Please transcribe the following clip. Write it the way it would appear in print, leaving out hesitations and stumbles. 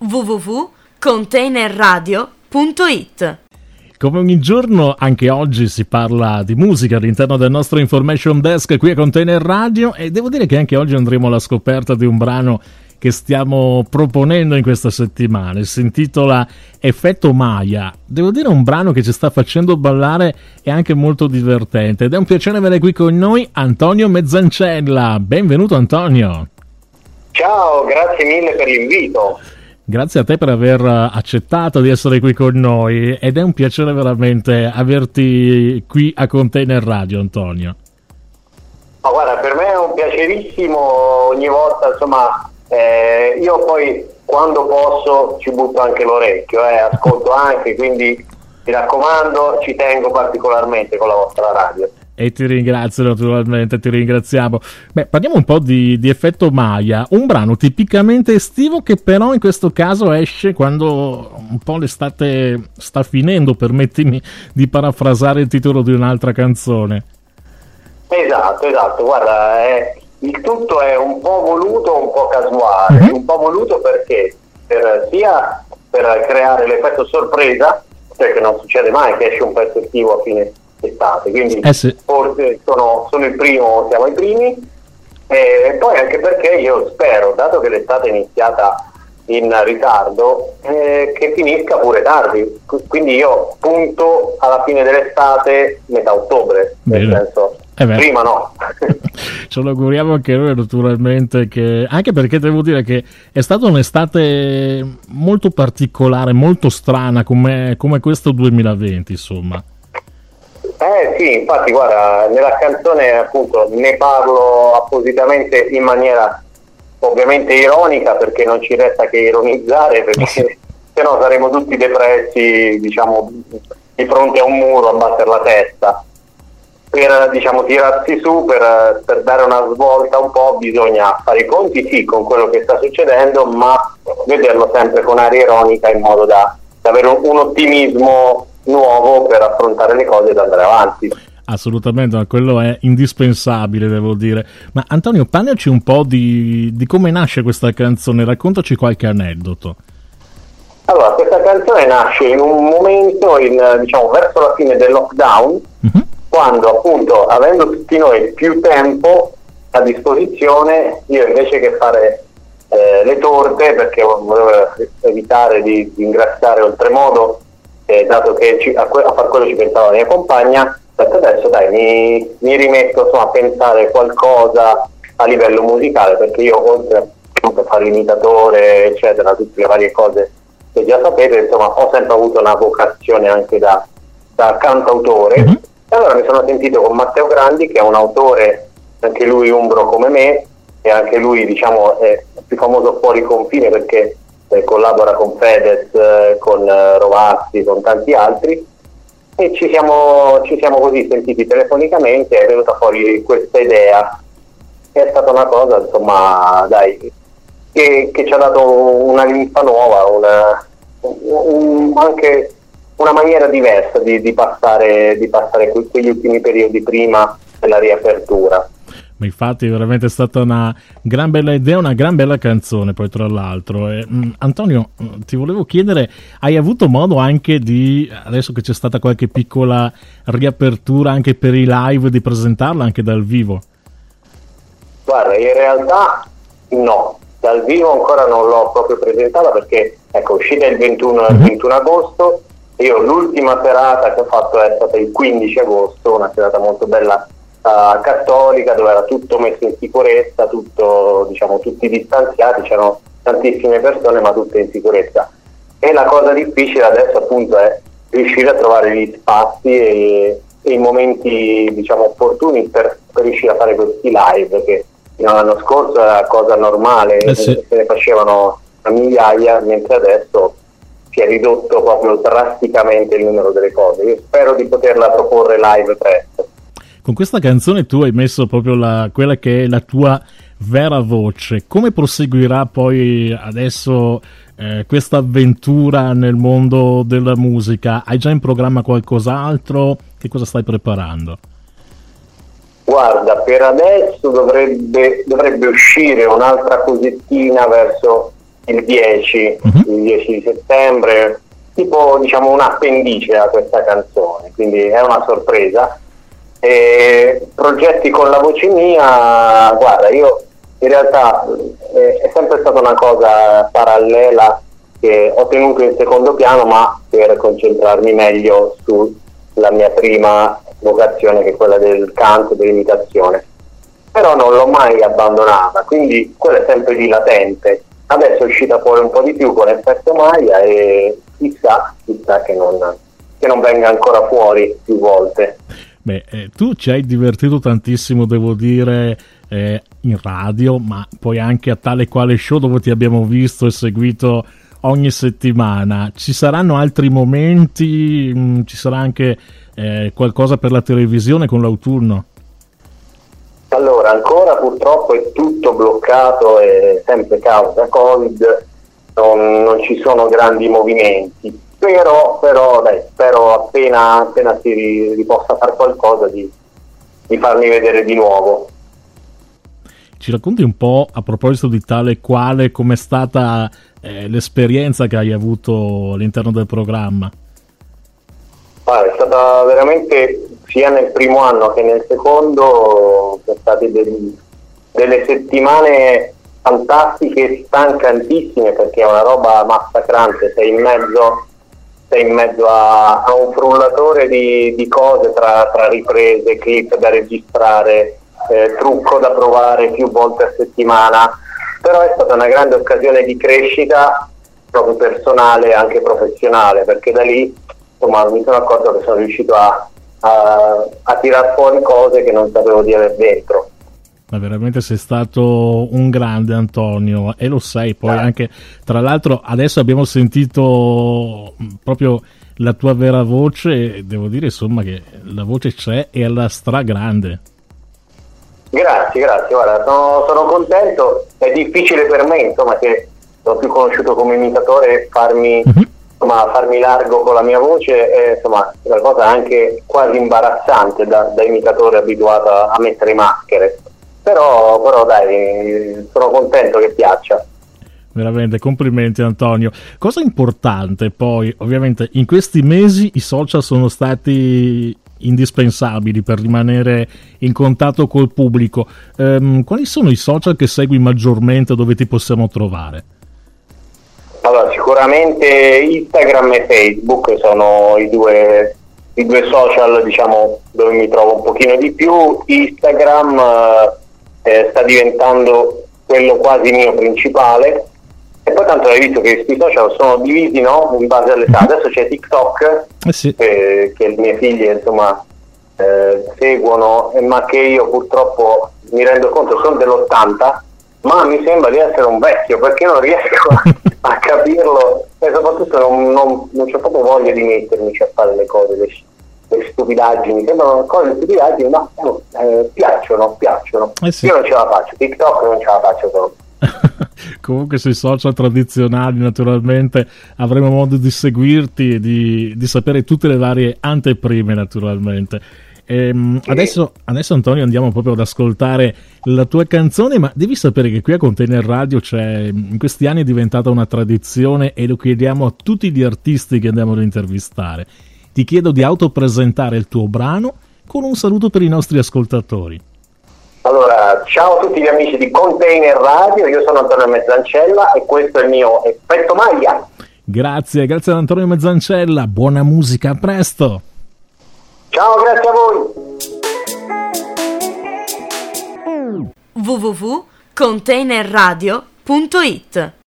www.containerradio.it. Come ogni giorno, anche oggi si parla di musica all'interno del nostro Information Desk qui a Container Radio, e devo dire che anche oggi andremo alla scoperta di un brano che stiamo proponendo in questa settimana. Si intitola Effetto Maya. Devo dire un brano che ci sta facendo ballare e anche molto divertente, ed è un piacere avere qui con noi Antonio Mezzancella. Benvenuto Antonio. Ciao, grazie mille per l'invito. Grazie a te per aver accettato di essere qui con noi, ed è un piacere veramente averti qui a Container Radio, Antonio. Ma guarda, per me è un piacerissimo ogni volta, insomma, io poi quando posso ci butto anche l'orecchio, ascolto anche, quindi mi raccomando, ci tengo particolarmente con la vostra radio. E ti ringrazio, naturalmente, ti ringraziamo. Beh, parliamo un po' di Effetto Maya, un brano tipicamente estivo che però in questo caso esce quando un po' l'estate sta finendo, permettimi di parafrasare il titolo di un'altra canzone. Esatto, guarda, il tutto è un po' voluto, un po' casuale, un po' voluto perché sia per creare l'effetto sorpresa, perché non succede mai che esce un pezzo estivo a fine estate, quindi sì. Forse sono il primo, siamo i primi, e poi anche perché io spero, dato che l'estate è iniziata in ritardo, che finisca pure tardi, quindi io punto alla fine dell'estate, metà ottobre. Bene. Nel senso, prima no. Ce lo auguriamo anche noi, naturalmente, anche perché devo dire che è stata un'estate molto particolare, molto strana come questo 2020, insomma. Sì, infatti guarda, nella canzone appunto ne parlo appositamente in maniera ovviamente ironica, perché non ci resta che ironizzare, perché se no saremo tutti depressi, diciamo, di fronte a un muro a battere la testa. Per, diciamo, tirarsi su, per dare una svolta un po', bisogna fare i conti sì con quello che sta succedendo, ma vederlo sempre con aria ironica, in modo da avere un ottimismo nuovo per affrontare le cose ed andare avanti. Assolutamente, ma quello è indispensabile, devo dire. Ma Antonio, parlaci un po' di come nasce questa canzone, raccontaci qualche aneddoto. Allora, questa canzone nasce in un momento, diciamo, verso la fine del lockdown, quando appunto, avendo tutti noi più tempo a disposizione, io invece che fare le torte, perché volevo evitare di ingrassare oltremodo, dato che a far quello ci pensava la mia compagna, adesso dai, mi rimetto, insomma, a pensare qualcosa a livello musicale, perché io, oltre a fare l'imitatore, eccetera, tutte le varie cose che già sapete, insomma, ho sempre avuto una vocazione anche da cantautore. E allora mi sono sentito con Matteo Grandi, che è un autore, anche lui umbro come me, e anche lui, diciamo, è più famoso fuori confine perché collabora con Fedez, con Rovazzi, con tanti altri, e ci siamo così sentiti telefonicamente, è venuta fuori questa idea. È stata una cosa, insomma, dai, che ci ha dato una linfa nuova, anche una maniera diversa di passare quegli ultimi periodi prima della riapertura. Ma infatti è veramente stata una gran bella idea, una gran bella canzone poi, tra l'altro. Antonio, ti volevo chiedere, hai avuto modo anche adesso che c'è stata qualche piccola riapertura anche per i live, di presentarla anche dal vivo? Guarda, in realtà no, dal vivo ancora non l'ho proprio presentata, perché ecco, uscita il 21 agosto, io l'ultima serata che ho fatto è stata il 15 agosto, una serata molto bella, cattolica, dove era tutto messo in sicurezza, tutto, diciamo, tutti distanziati, c'erano tantissime persone ma tutte in sicurezza, e la cosa difficile adesso appunto è riuscire a trovare gli spazi e i momenti, diciamo, opportuni per riuscire a fare questi live, che fino all'anno scorso era cosa normale, se ne facevano a migliaia, mentre adesso si è ridotto proprio drasticamente il numero delle cose. Io spero di poterla proporre live presto. Con questa canzone tu hai messo proprio quella che è la tua vera voce. Come proseguirà poi adesso questa avventura nel mondo della musica? Hai già in programma qualcos'altro? Che cosa stai preparando? Guarda, per adesso dovrebbe uscire un'altra cosettina verso il 10 di settembre, tipo diciamo un appendice a questa canzone, quindi è una sorpresa. E progetti con la voce mia, guarda, io in realtà è sempre stata una cosa parallela che ho tenuto in secondo piano, ma per concentrarmi meglio sulla mia prima vocazione, che è quella del canto, dell'imitazione. Però non l'ho mai abbandonata, quindi quella è sempre lì latente. Adesso è uscita fuori un po' di più con Effetto Maglia e chissà che non venga ancora fuori più volte. Beh, tu ci hai divertito tantissimo, devo dire, in radio, ma poi anche a Tale Quale Show, dove ti abbiamo visto e seguito ogni settimana. Ci saranno altri momenti? Ci sarà anche qualcosa per la televisione con l'autunno? Allora, ancora purtroppo è tutto bloccato, e sempre causa Covid, non ci sono grandi movimenti. Però dai, spero appena si possa fare qualcosa di farmi vedere di nuovo. Ci racconti un po', a proposito di Tale Quale, com'è stata l'esperienza che hai avuto all'interno del programma? È stata veramente, sia nel primo anno che nel secondo, sono state delle settimane fantastiche e stancantissime, perché è una roba massacrante, sei in mezzo a un frullatore di cose, tra riprese, clip da registrare, trucco da provare più volte a settimana. Però è stata una grande occasione di crescita proprio personale e anche professionale, perché da lì insomma mi sono accorto che sono riuscito a tirar fuori cose che non sapevo di aver dentro. Ma veramente sei stato un grande, Antonio, e lo sei poi anche. Tra l'altro adesso abbiamo sentito proprio la tua vera voce, e devo dire insomma che la voce c'è e è alla stragrande. Grazie, guarda, sono contento. È difficile per me, insomma, che sono più conosciuto come imitatore, farmi largo con la mia voce è insomma una cosa anche quasi imbarazzante da imitatore abituato a mettere maschere. Però dai, sono contento che piaccia. Veramente, complimenti Antonio. Cosa importante poi, ovviamente in questi mesi i social sono stati indispensabili per rimanere in contatto col pubblico. Quali sono i social che segui maggiormente, dove ti possiamo trovare? Allora, sicuramente Instagram e Facebook sono i due social, diciamo, dove mi trovo un pochino di più. Instagram sta diventando quello quasi mio principale, e poi tanto hai visto che questi social sono divisi, no? In base all'età. Adesso c'è TikTok, sì. che le mie figlie insomma seguono, ma che io purtroppo mi rendo conto sono dell'80, ma mi sembra di essere un vecchio, perché non riesco a capirlo, e soprattutto non c'ho proprio voglia di mettermici a fare le cose, le stupidaggini, sembrano cose stupidaggini, ma piacciono. Sì. Io non ce la faccio, TikTok non ce la faccio proprio. Comunque sui social tradizionali naturalmente avremo modo di seguirti e di sapere tutte le varie anteprime naturalmente. Adesso Antonio andiamo proprio ad ascoltare la tua canzone, ma devi sapere che qui a Container Radio in questi anni è diventata una tradizione, e lo chiediamo a tutti gli artisti che andiamo ad intervistare. Ti chiedo di autopresentare il tuo brano con un saluto per i nostri ascoltatori. Allora, ciao a tutti gli amici di Container Radio, io sono Antonio Mezzancella e questo è il mio Effetto Maglia. Grazie ad Antonio Mezzancella, buona musica, a presto. Ciao, grazie a voi. www.containerradio.it